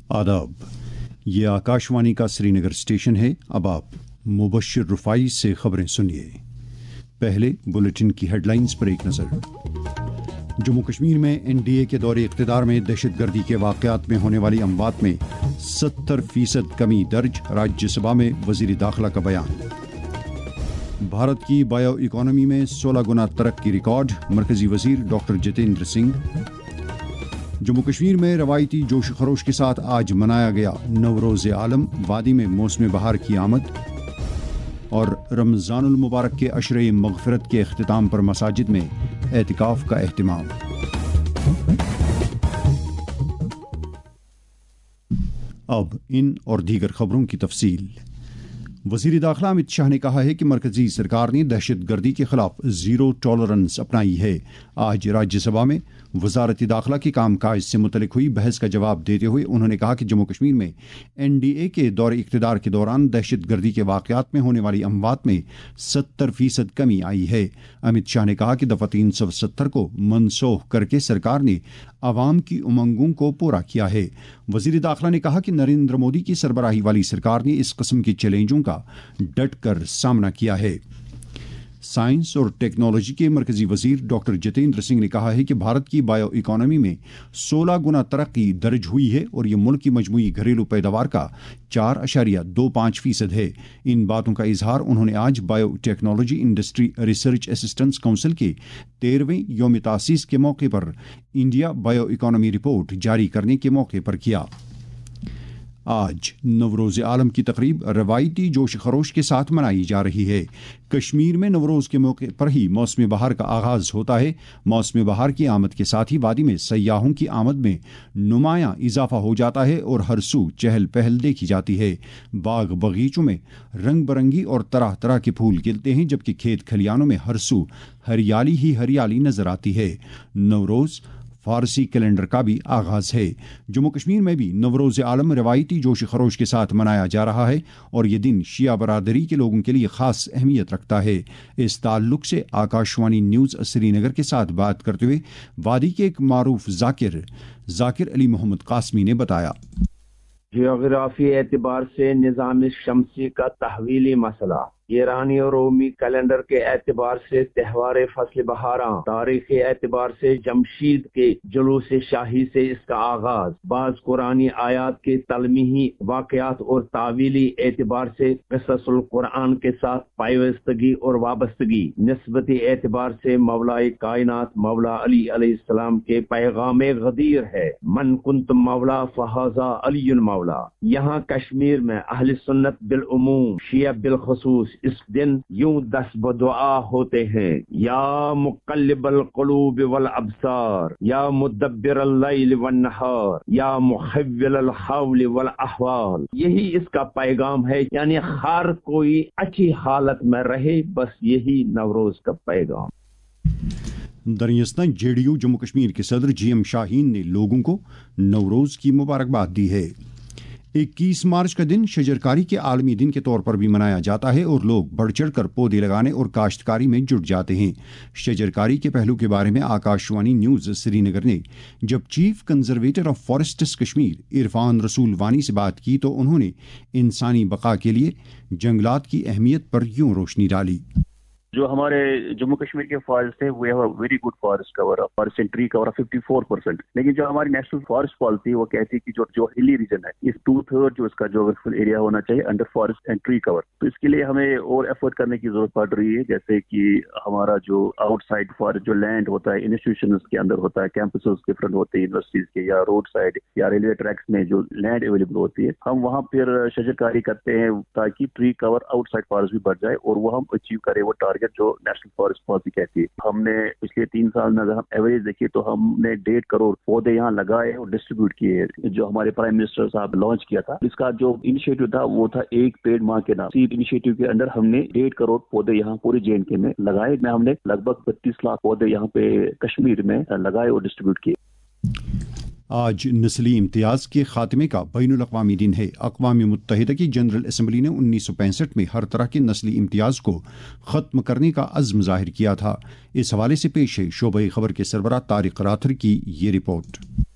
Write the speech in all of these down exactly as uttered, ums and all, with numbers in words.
आदाब, ये आकाशवाणी का श्रीनगर स्टेशन है। अब आप मुबश्शिर रुफाई से खबरें सुनिए। पहले बुलेटिन की हेडलाइंस पर एक नज़र। जम्मू कश्मीर में एनडीए के दौरे इक़्तिदार में दहशतगर्दी के वाक़यात में होने वाली अमवात में सत्तर फीसद कमी दर्ज, राज्यसभा में वज़ीर दाखिला का बयान। भारत की बायो इकोनॉमी में सोलह गुना तरक्की रिकॉर्ड, मरकजी वज़ीर डॉक्टर जितेंद्र सिंह। जम्मू कश्मीर में रवायती जोश खरोश के साथ आज मनाया गया नवरोज़ आलम, वादी में मौसम बहार की आमद। और रमज़ानुल मुबारक के अशरे मग़फ़िरत के इख्तिताम पर मसाजिद में एतिकाफ़ का एहतिमाम। अब इन और दीगर खबरों की तफसील। वज़ीर दाखिला अमित शाह ने कहा है कि मरकजी सरकार ने दहशतगर्दी के खिलाफ ज़ीरो टॉलरेंस अपनाई है। आज राज्यसभा में वज़ारत दाखिला के कामकाज से मुतल्लिक़ हुई बहस का जवाब देते हुए उन्होंने कहा कि जम्मू कश्मीर में एनडीए के दौरे इक़्तिदार के दौरान दहशतगर्दी के वाक़यात में होने वाली अमवात में सत्तर फीसद कमी आई है। अमित शाह ने कहा कि दफ़ा तीन सौ सत्तर को मनसूख करके सरकार ने आवाम की उमंगों को पूरा किया है। वज़ीर दाखिला ने कहा कि नरेंद्र मोदी की सरबराही वाली सरकार ने इस किस्म के चैलेंजों का डट कर सामना किया है। साइंस और टेक्नोलॉजी के मरकजी वजीर डॉक्टर जितेंद्र सिंह ने कहा है कि भारत की बायो इकोनॉमी में सोलह गुना तरक्की दर्ज हुई है और ये मुल्क की मजमूई घरेलू पैदावार का चार अशारिया दो पाँच फीसद है। इन बातों का इजहार उन्होंने आज biotechnology industry research assistance council के तेरहवें यौम तासीस के मौके पर इंडिया बायो इकोनॉमी रिपोर्ट जारी करने के मौके पर किया। आज नवरोज़ आलम की तकरीब रवायती जोश खरोश के साथ मनाई जा रही है। कश्मीर में नवरोज़ के मौके पर ही मौसम बहार का आगाज़ होता है। मौसम बहार की आमद के साथ ही वादी में सयाहों की आमद में नुमायां इजाफा हो जाता है और हर सू चहल पहल देखी जाती है। बाग बगीचों में रंग बरंगी और तरह तरह के फूल खिलते हैं, जबकि खेत खलियानों में हर सू हरियाली ही हरियाली नजर आती है। नवरोज़ फारसी कैलेंडर का भी आगाज है। जम्मू कश्मीर में भी नवरोज़ आलम रवायती जोश खरोश के साथ मनाया जा रहा है और ये दिन शिया बरादरी के लोगों के लिए खास अहमियत रखता है। इस ताल्लुक से आकाशवाणी न्यूज़ श्रीनगर के साथ बात करते हुए वादी के एक मारूफ जाकिर जाकिर अली मोहम्मद कासमी ने बताया, जियोग्राफी एतबार से निज़ाम शमसी का तहवीली मसला, ईरानी और रोमी कैलेंडर के एतबार से त्यौहार फसल बहारा, तारीखी एतबार से जमशीद के जुलूस शाही से इसका आगाज, बाज कुरानी आयात के तलमीही वाकयात और तावीली एतबार से क़िससुल कुरान के साथ पाइवस्तगी और वाबस्तगी, निस्बती एतबार से मौलाए कायनात मौला अली अलैहिस्सलाम के पैगाम गदीर है, मन कुंत मौला फहाजा अलीयुल मौला। यहाँ कश्मीर में अहले सुन्नत बिल उमूम, शिया बिल खुसूस इस दिन यूं दस बदुआ होते हैं, या मुक़ल्लिबल क़ुलूब वल अब्सार, या मुदब्बिरल लैल वन नहार, या मुहव्विलल हौल वल अहवाल। यही इसका पैगाम है, यानी हर कोई अच्छी हालत में रहे, बस यही नवरोज का पैगाम। दरअसल जेडीयू जम्मू कश्मीर के सदर जी एम शाहीन ने लोगों को नवरोज की मुबारकबाद दी है। इक्कीस मार्च का दिन शजरकारी के आलमी दिन के तौर पर भी मनाया जाता है और लोग बढ़ चढ़ कर पौधे लगाने और काश्तकारी में जुट जाते हैं। शजरकारी के पहलू के बारे में आकाशवाणी न्यूज़ श्रीनगर ने जब chief conservator of forests Kashmir Irfan Rasool Wani से बात की तो उन्होंने इंसानी बका के लिए जंगलात की अहमियत पर यूं रोशनी डाली। जो हमारे जम्मू कश्मीर के फॉरेस्ट है we have a very good forest cover, forest and tree cover of fifty four percent. लेकिन जो हमारी नेशनल फॉरेस्ट पॉलिसी वो कहती है कि जो जो हिली रीजन है इस टू थर्ड जो इसका जोग्राफिकल एरिया होना चाहिए under forest and tree cover. तो इसके लिए हमें और एफर्ट करने की जरूरत पड़ रही है, जैसे कि हमारा जो आउटसाइड फॉरेस्ट जो लैंड होता है इंस्टीट्यूशन के अंदर होता है, कैंपसेस डिफरेंट होते हैं यूनिवर्सिटीज के, या रोड साइड या रेलवे ट्रैक्स में जो लैंड अवेलेबल होती है, हम वहाँ फिर शजरकारी करते हैं ताकि ट्री कवर आउटसाइड फॉरेस्ट भी बढ़ जाए और वो हम अचीव करें वो टारगेट जो नेशनल फॉरेस्ट पॉलिसी कहती है। हमने पिछले तीन साल में अगर हम एवरेज देखिए तो हमने डेढ़ करोड़ पौधे यहाँ लगाए और डिस्ट्रीब्यूट किए, जो हमारे प्राइम मिनिस्टर साहब लॉन्च किया था। इसका जो इनिशिएटिव था वो था एक पेड़ माँ के नाम। इसी इनिशिएटिव के अंदर हमने डेढ़ करोड़ पौधे यहाँ पूरे जे एंड के में लगाए। में हमने लगभग बत्तीस लाख पौधे यहाँ पे कश्मीर में लगाए और डिस्ट्रीब्यूट किए। आज नस्ली इम्तियाज़ के खात्मे का बैनुल अक़वामी दिन है। अक़वाम मुत्तहिदा की जनरल असम्बली ने उन्नीस सौ पैंसठ में हर तरह के नस्ली इम्तियाज़ को ख़त्म करने का अज़्म ज़ाहिर किया था। इस हवाले से पेश है शोबे खबर के सरबराह तारिक राथर की ये रिपोर्ट।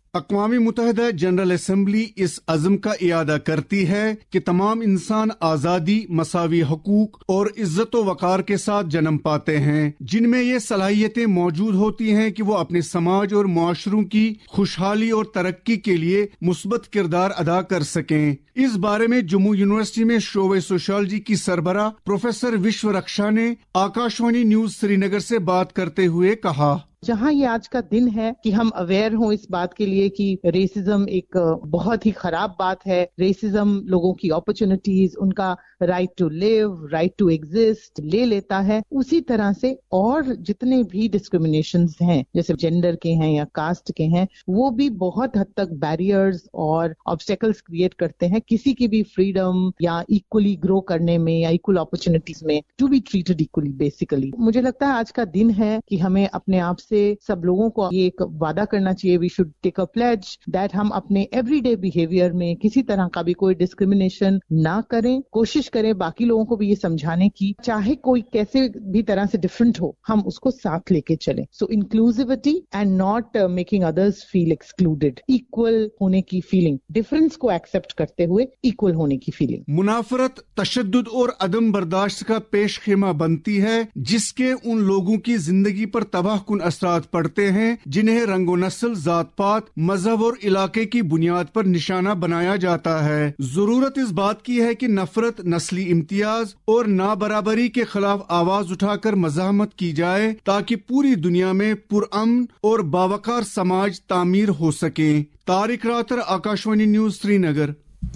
اقوام متحدہ جنرل اسمبلی اس عزم کا اعادہ کرتی ہے کہ تمام انسان آزادی، مساوی حقوق اور عزت و وقار کے ساتھ جنم پاتے ہیں، جن میں یہ صلاحیتیں موجود ہوتی ہیں کہ وہ اپنے سماج اور معاشروں کی خوشحالی اور ترقی کے لیے مثبت کردار ادا کر سکیں۔ اس بارے میں جموں یونیورسٹی میں شعبہ سوشالوجی کی سربراہ پروفیسر وشو رکشا نے آکاشوانی نیوز سری نگر سے بات کرتے ہوئے کہا، جہاں یہ آج کا دن ہے کہ ہم اویئر ہوں اس بات کے لیے کہ ریسزم ایک بہت ہی خراب بات ہے، ریسزم لوگوں کی اپرچونٹیز، ان کا right to live, right to exist لے لیتا ہے، اسی طرح سے اور جتنے بھی ڈسکریمنیشنز ہیں جیسے جینڈر کے ہیں یا کاسٹ کے ہیں، وہ بھی بہت حد تک بیریئرز اور آبسٹیکلز کریٹ کرتے ہیں کسی کی بھی فریڈم یا ایکولی گرو کرنے میں یا ایکول اپرچونٹیز میں to be treated equally. Basically مجھے لگتا ہے آج کا دن ہے کہ ہمیں اپنے آپ سے سب لوگوں کو یہ ایک وعدہ کرنا چاہیے، we should take a pledge that ہم اپنے ایوری ڈے بیہیویئر میں کسی طرح کا بھی کوئی ڈسکریمنیشن نہ کریں، کوشش کریں باقی لوگوں کو بھی یہ سمجھانے کی، چاہے کوئی کیسے بھی طرح سے ڈفرنٹ ہو، ہم اس کو ساتھ لے کے چلیں۔ So inclusivity and not making others feel excluded, equal ہونے کی فیلنگ، ڈفرنس کو ایکسپٹ کرتے ہوئے ایکول ہونے کی فیلنگ۔ منافرت، تشدد اور عدم برداشت کا پیش خیمہ بنتی ہے جس کے ان لوگوں کی زندگی پر تباہ کن اثرات پڑتے ہیں جنہیں رنگ و نسل، ذات پات، مذہب اور علاقے کی بنیاد پر نشانہ بنایا جاتا ہے۔ ضرورت اس بات کی ہے کہ نفرت، نسلی امتیاز اور نابرابری کے خلاف آواز اٹھا کر مزاحمت کی جائے تاکہ پوری دنیا میں پرامن اور باوقار سماج تعمیر ہو سکے۔ Tariq Rather, Akashvani news Srinagar.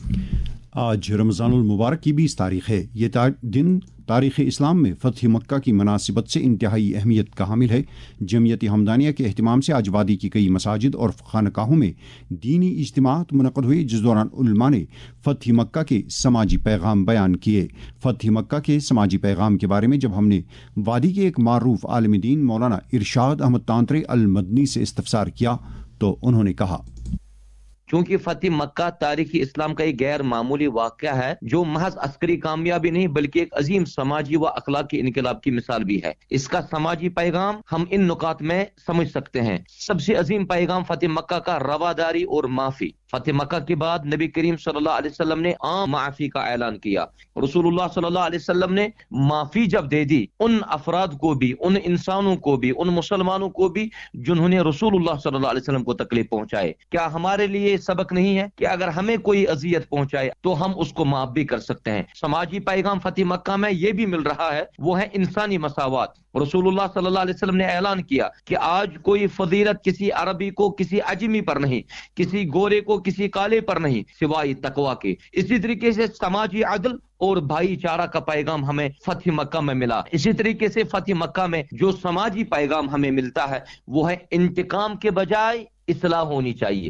آج رمضان المبارک کی بیس تاریخ ہے۔ یہ دن تاریخ اسلام میں فتح مکہ کی مناسبت سے انتہائی اہمیت کا حامل ہے۔ جمعیت حمدانیہ کے اہتمام سے آج وادی کی کئی مساجد اور خانقاہوں میں دینی اجتماعات منعقد ہوئے، جس دوران علماء نے فتح مکہ کے سماجی پیغام بیان کیے۔ فتح مکہ کے سماجی پیغام کے بارے میں جب ہم نے وادی کے ایک معروف عالم دین مولانا ارشاد احمد تانترے المدنی سے استفسار کیا تو انہوں نے کہا، چونکہ فتح مکہ تاریخی اسلام کا ایک غیر معمولی واقعہ ہے جو محض عسکری کامیابی نہیں بلکہ ایک عظیم سماجی و اخلاقی انقلاب کی مثال بھی ہے۔ اس کا سماجی پیغام ہم ان نکات میں سمجھ سکتے ہیں۔ سب سے عظیم پیغام فتح مکہ کا رواداری اور معافی۔ فتح مکہ کے بعد نبی کریم صلی اللہ علیہ وسلم نے عام معافی کا اعلان کیا۔ رسول اللہ صلی اللہ علیہ وسلم نے معافی جب دے دی، ان افراد کو بھی، ان انسانوں کو بھی، ان مسلمانوں کو بھی جنہوں نے رسول اللہ صلی اللہ علیہ وسلم کو تکلیف پہنچائے، کیا ہمارے لیے سبق نہیں ہے کہ اگر ہمیں کوئی اذیت پہنچائے تو ہم اس کو معاف بھی کر سکتے ہیں؟ سماجی پیغام فتح مکہ میں یہ بھی مل رہا ہے، وہ ہے انسانی مساوات۔ رسول اللہ صلی اللہ علیہ وسلم نے اعلان کیا کہ آج کوئی فضیلت کسی عربی کو کسی عجمی پر نہیں، کسی گورے کو کسی کالے پر نہیں، سوائے تقوی کے۔ اسی طریقے سے سماجی عدل اور بھائی چارہ کا پیغام ہمیں فتح مکہ میں ملا۔ اسی طریقے سے فتح مکہ میں جو سماجی پیغام ہمیں ملتا ہے وہ ہے انتقام کے بجائے اصلاح ہونی چاہیے۔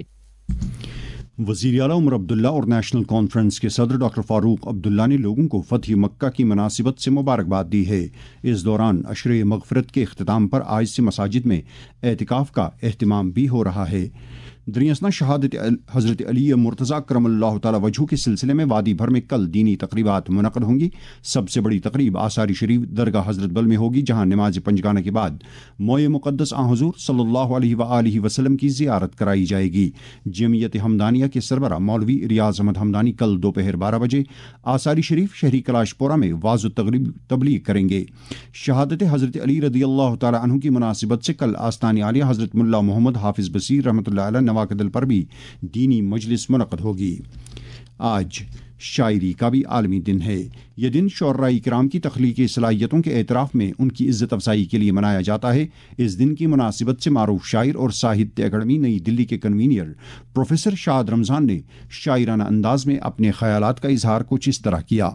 وزیر اعلیٰ عمر عبداللہ اور نیشنل کانفرنس کے صدر ڈاکٹر فاروق عبداللہ نے لوگوں کو فتح مکہ کی مناسبت سے مبارکباد دی ہے۔ اس دوران عشرِ مغفرت کے اختتام پر آج سے مساجد میں اعتکاف کا اہتمام بھی ہو رہا ہے۔ دریاسنا شہادت حضرت علی مرتضیٰ کرم اللہ تعالی وجہ کے سلسلے میں وادی بھر میں کل دینی تقریبات منعقد ہوں گی۔ سب سے بڑی تقریب آثاری شریف درگاہ حضرت بل میں ہوگی، جہاں نماز پنجگانہ کے بعد موئے مقدس آن حضور صلی اللہ علیہ وآلہ وسلم کی زیارت کرائی جائے گی۔ جمعیت حمدانیہ کے سربراہ مولوی ریاض احمد حمدانی کل دوپہر بارہ بجے آثاری شریف شہری کلاش پورہ میں واضح تبلیغ کریں گے۔ شہادت حضرت علی رضی اللہ تعالی عنہ کی مناسبت سے کل آستان عالیہ حضرت ملا محمد حافظ بصیر رحمۃ اللہ علیہ نواقدل پر بھی دینی مجلس منعقد ہوگی۔ آج شاعری کا بھی عالمی دن ہے۔ یہ دن شعراء کرام کی تخلیقی صلاحیتوں کے اعتراف میں ان کی عزت افزائی کے لیے منایا جاتا ہے۔ اس دن کی مناسبت سے معروف شاعر اور ساہتیہ اکیڈمی نئی دلی کے کنوینر پروفیسر شاد رمضان نے شاعرانہ انداز میں اپنے خیالات کا اظہار کچھ اس طرح کیا۔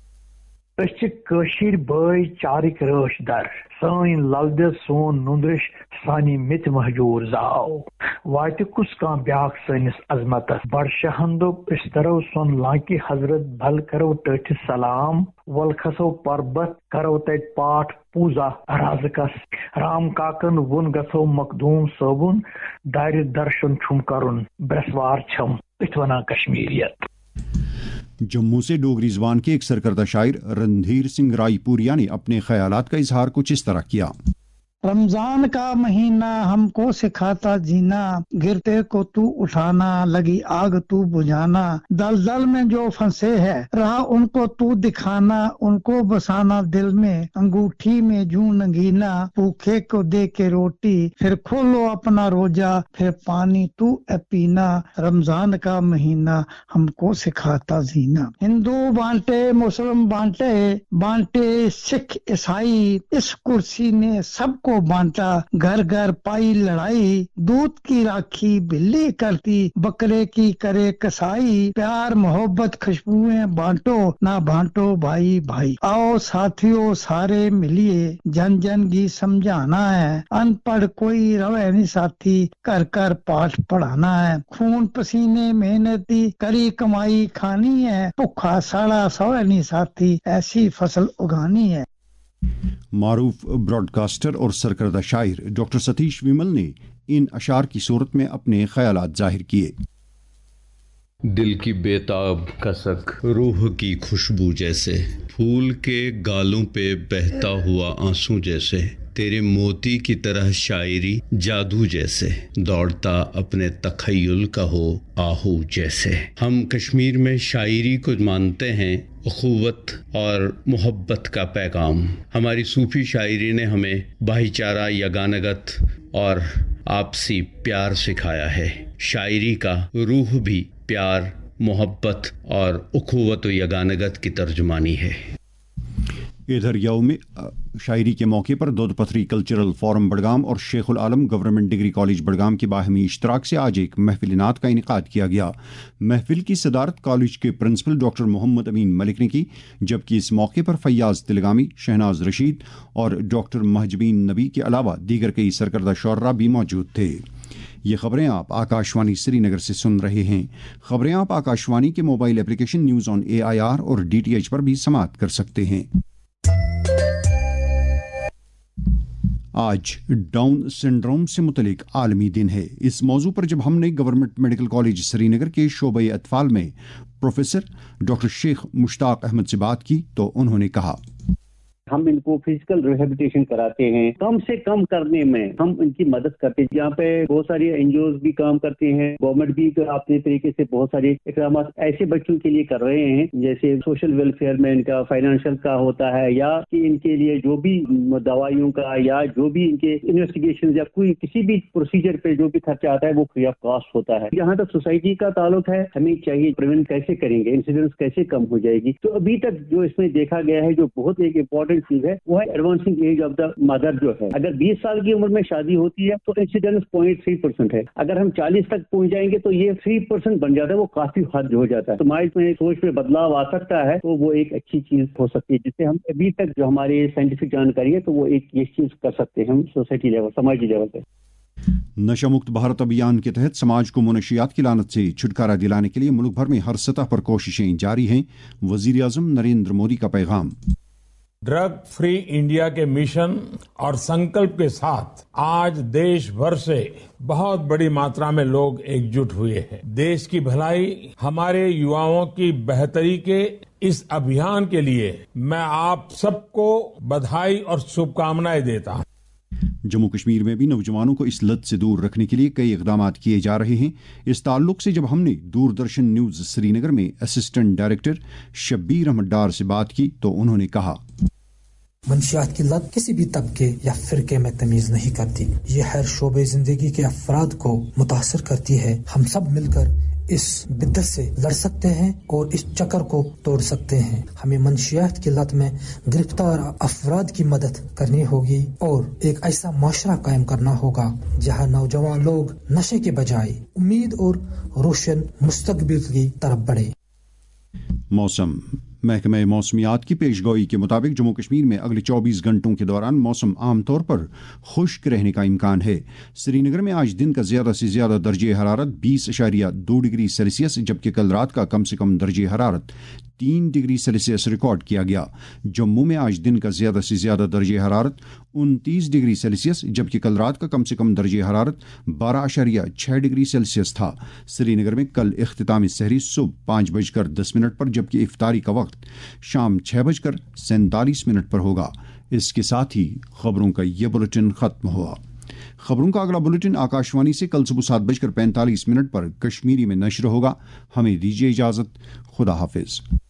کشیر بھائی چارک رش در سان لل سون نندرش سانی مت مہجور زاو وات کس کان بیاک سنس عظمت بڑ شہندو استرو سون لانکی حضرت بھل کرو ٹھ سلام ول کھسو پربت کرو تت پاٹ پوزا رازکس رام کاکن ون گھو مخدوم صابن دار درشن چھم کرن برسوار چھم ات ونان کشمیریت۔ جموں سے ڈوگری زبان کے ایک سرکردہ شاعر رندھیر سنگھ رائے پوریا نے اپنے خیالات کا اظہار کچھ اس طرح کیا۔ रमजान का महीना हमको सिखाता जीना, गिरते को तू उठाना, लगी आग तू बुझाना, दलदल में जो फंसे है रहा उनको तू दिखाना, उनको बसाना दिल में, अंगूठी में जूं नगीना, भूखे को दे के रोटी फिर खोलो अपना रोजा, फिर पानी तू पीना, रमजान का महीना हमको सिखाता जीना। हिंदू बांटे मुस्लिम बांटे, बांटे सिख ईसाई, इस कुर्सी ने सबको बांटा, घर घर पाई लड़ाई, दूध की राखी बिल्ली करती, बकरे की करे कसाई, प्यार मोहब्बत खुशबुएं बांटो, ना बांटो भाई भाई। आओ साथियों सारे मिलिए, जन जन की समझाना है, अनपढ़ कोई रवे नहीं साथी, कर कर पाठ पढ़ाना है, खून पसीने मेहनती करी कमाई खानी है, भुखा साड़ा सोए नहीं साथी, ऐसी फसल उगानी है। मारूफ ब्रॉडकास्टर और सरकर्दा शायर डॉक्टर सतीश विमल ने इन अशार की सूरत में अपने ख्यालात जाहिर किए। दिल की बेताब कसक रूह की खुशबू जैसे, फूल के गालों पे बहता हुआ आंसू जैसे, तेरे मोती की तरह शायरी जादू जैसे, दौड़ता अपने तखय्युल का हो आहू जैसे। हम कश्मीर में शायरी को मानते हैं अखुवत और मोहब्बत का पैगाम। हमारी सूफी शायरी ने हमें भाईचारा, यगानगत और आपसी प्यार सिखाया है। शायरी का रूह भी प्यार, मोहब्बत और उखुवत व यगानगत की तर्जुमानी है। इधर यौम शायरी के मौके पर दूध पथरी कल्चरल फोरम बड़गाम और Sheikhul Alam government degree college Budgam के बाहमी इश्तराक से आज एक महफिल नात का इनेकाद किया गया। महफिल की सदारत कॉलेज के प्रिंसिपल डॉक्टर मोहम्मद अमीन मलिक ने की, जबकि इस मौके पर फैयाज तिलगामी, शहनाज रशीद और डॉक्टर महजबीन नबी के अलावा दीगर कई सरकर्दा शोर्रा भी मौजूद थे। ये खबरें आप आकाशवाणी श्रीनगर से सुन रहे हैं। खबरें आप आकाशवाणी के mobile application news on A I R और डी टी एच पर भी समाअत कर सकते हैं। आज डाउन सिंड्रोम से मुतलिक आलमी दिन है। इस मौजू पर जब हमने गवर्नमेंट मेडिकल कॉलेज श्रीनगर के शोबे अतफाल में प्रोफेसर डॉक्टर शेख मुश्ताक अहमद से बात की तो उन्होंने कहा, हम इनको फिजिकल रिहेबिलिटेशन कराते हैं, कम से कम करने में हम इनकी मदद करते हैं। यहाँ पे बहुत सारी एनजीओज भी काम करते हैं, गवर्नमेंट भी अपने तरीके से बहुत सारे इकराम ऐसे बच्चों के लिए कर रहे हैं, जैसे सोशल वेलफेयर में इनका फाइनेंशियल का होता है, या कि इनके लिए जो भी दवाइयों का या जो भी इनके इन्वेस्टिगेशन या कोई किसी भी प्रोसीजर पे जो भी खर्चा आता है वो फ्री ऑफ कॉस्ट होता है। जहाँ तक सोसाइटी का ताल्लुक है, हमें चाहिए प्रिवेंट कैसे करेंगे, इंसिडेंट्स कैसे कम हो जाएगी। तो अभी तक जो इसमें देखा गया है, जो बहुत एक इम्पोर्टेंट चीज है, वो है advancing age of the mother जो है। अगर बीस साल की उम्र में शादी होती है तो इंसिडेंस पॉइंट थ्री परसेंट है। अगर हम चालीस तक पहुंच जाएंगे तो ये थ्री परसेंट बन जाता है, वो काफी हद हो जाता है। तो समाज में सोच में बदलाव आ सकता है, तो वो एक अच्छी चीज हो सकती है, जिससे हम अभी तक जो हमारी साइंटिफिक जानकारी है तो वो एक ये चीज कर सकते हैं हम सोसाइटी लेवल, समाजी लेवल पे। नशा मुक्त भारत अभियान के तहत समाज को मुनशियात की लानत से छुटकारा दिलाने के लिए मुल्क भर में हर सतह पर कोशिशें जारी हैं। वजीर आजम नरेंद्र मोदी का पैगाम। ड्रग फ्री इंडिया के मिशन और संकल्प के साथ आज देश भर से बहुत बड़ी मात्रा में लोग एकजुट हुए हैं। देश की भलाई, हमारे युवाओं की बेहतरी के इस अभियान के लिए मैं आप सबको बधाई और शुभकामनाएं देता हूं। जम्मू कश्मीर में भी नौजवानों को इस लत से दूर रखने के लिए कई इकदाम किए जा रहे हैं। इस ताल्लुक से जब हमने दूरदर्शन न्यूज श्रीनगर में असिस्टेंट डायरेक्टर शब्बीर अहमद डार से बात की तो उन्होंने कहा, मंशियात की लत किसी भी तबके या फिरके में तमीज नहीं करती। ये हर शोबे जिंदगी के अफराद को मुतासर करती है। हम सब मिलकर इस बिद्दत से लड़ सकते हैं और इस चक्कर को तोड़ सकते हैं। हमें मंशियात की लत में गिरफ्तार अफराद की मदद करनी होगी और एक ऐसा माशरा कायम करना होगा जहां नौजवान लोग नशे के बजाय उम्मीद और रोशन मुस्तकबिल की तरफ बढ़े। मौसम महकमे मौसमियात की पेशगोई के मुताबिक जम्मू कश्मीर में अगले चौबीस घंटों के दौरान मौसम आमतौर पर खुश्क रहने का इम्कान है। श्रीनगर में आज दिन का ज्यादा से ज्यादा दर्जे हरारत बीस अशारिया दो डिग्री सेल्सियस, जबकि कल रात का कम से कम दर्जे हरारत तीन डिग्री सेल्सियस रिकॉर्ड किया गया। जम्मू में आज दिन का ज्यादा से ज्यादा दर्जे हरारत उनतीस डिग्री सेल्सियस, जबकि कल रात का कम से कम दर्जे हरारत बारह अशारिया छः डिग्री सेल्सियस था। श्रीनगर में कल इख्तितामी सहरी सुबह पाँच बजकर दस मिनट पर, जबकि इफ्तारी का वक्त शाम छः बजकर सैंतालीस मिनट पर होगा। اس کے ساتھ ہی خبروں کا یہ بلیٹن ختم ہوا۔ خبروں کا اگلا بلیٹن آکاشوانی سے کل صبح سات بج کر پینتالیس منٹ پر کشمیری میں نشر ہوگا۔ ہمیں دیجیے اجازت، خدا حافظ۔